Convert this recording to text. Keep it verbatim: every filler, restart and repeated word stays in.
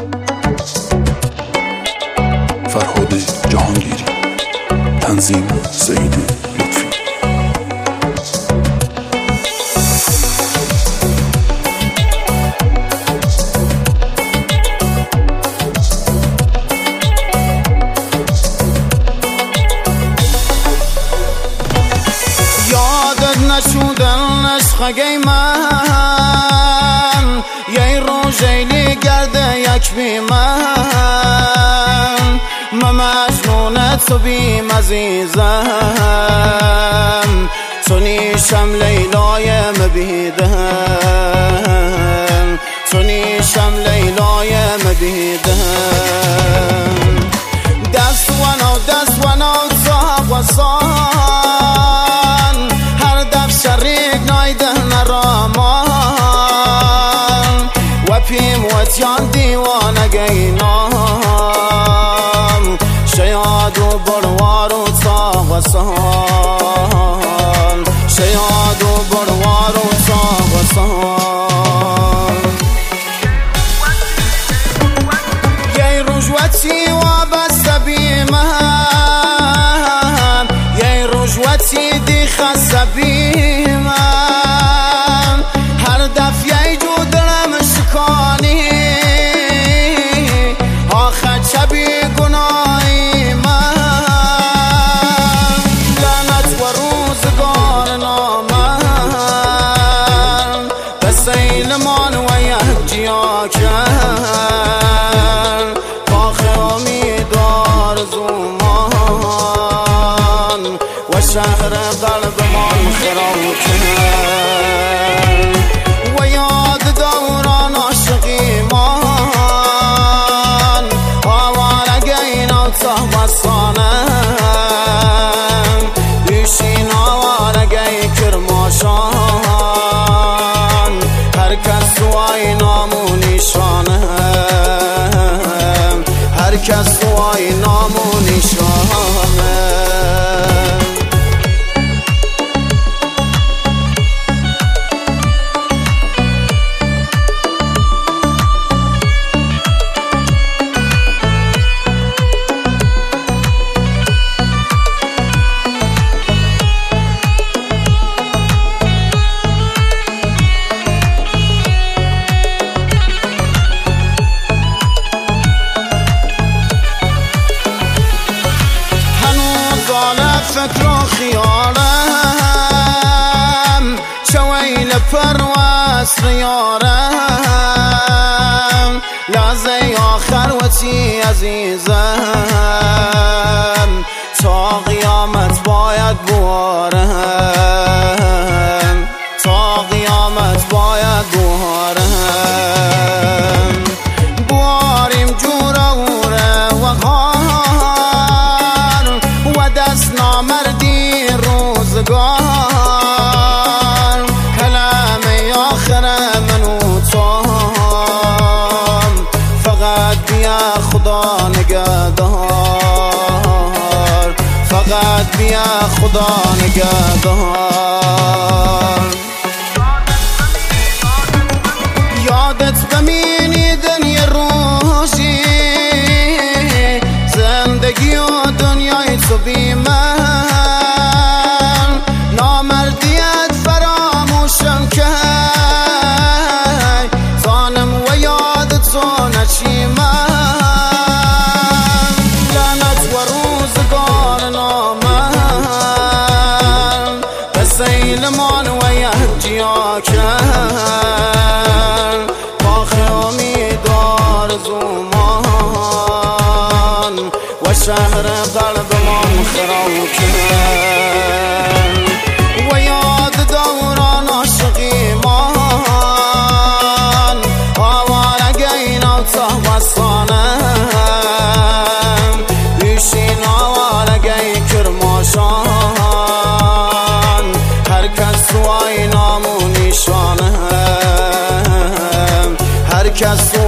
فرهاد جهانگیری، تنظیم سعید لطفی. یادت نشودن عشقگی من، یه روزی گرده یک بی من، من مجنون تو بیم عزیزم، تو نیشم لیلای مبیدم، تو نیشم لیلای مبیدم. دست ونو دست ونو صاحب و سان، هر دف شریک نایده نرامان، و پیم و تیان دیوانه گینام، شیاد و بروار و صاحب و سان، شیاد و بروار و صاحب و سان. یه رجوتی و بسته بیمم، یه رجوتی دی خسته بیمم، هر دف یه جو درم شکانی، آخر چه بی گناهی من، لعنت و روزگار نامم، به سیلمان و یک جیا کرد، باخ امید آرزومان، و شهر قلبمان خراب کرد، و یاد دوران عاشقی مان، آوارگه اینا تهبستانم، بیشین آوارگه کرماشان، هر کس سوای نام و نیشانم، هر کس سوای نام و نیشانم. فکر و خیالم، چویل پرواز ریارم، لحظه آخر وتی عزیزم، تا قیامت باید بوارم، تا قیامت باید بوارم. بواریم جوره وره و غار، و دست نامردی روزگار، کلام آخر منو توم، فقط بیا خدا نگهدار، فقط بیا خدا نگهدار. یادت بمینیدن یه روزی، زندگی و دنیای تو بی من، نامردیت فراموشم کرد، ظالم و یاد تو نچیمم، لعنت و روزگار نامم، به سیلمان و یک جیا کرد، باخ امید آرزومان، و شهر قلبمان خراب کرد، و یاد دوران عاشقی مان، آوارگه اینا تهبستانم، بیشین آوارگه کرماشان، هر کس سوای نام و نیشانم، هر کس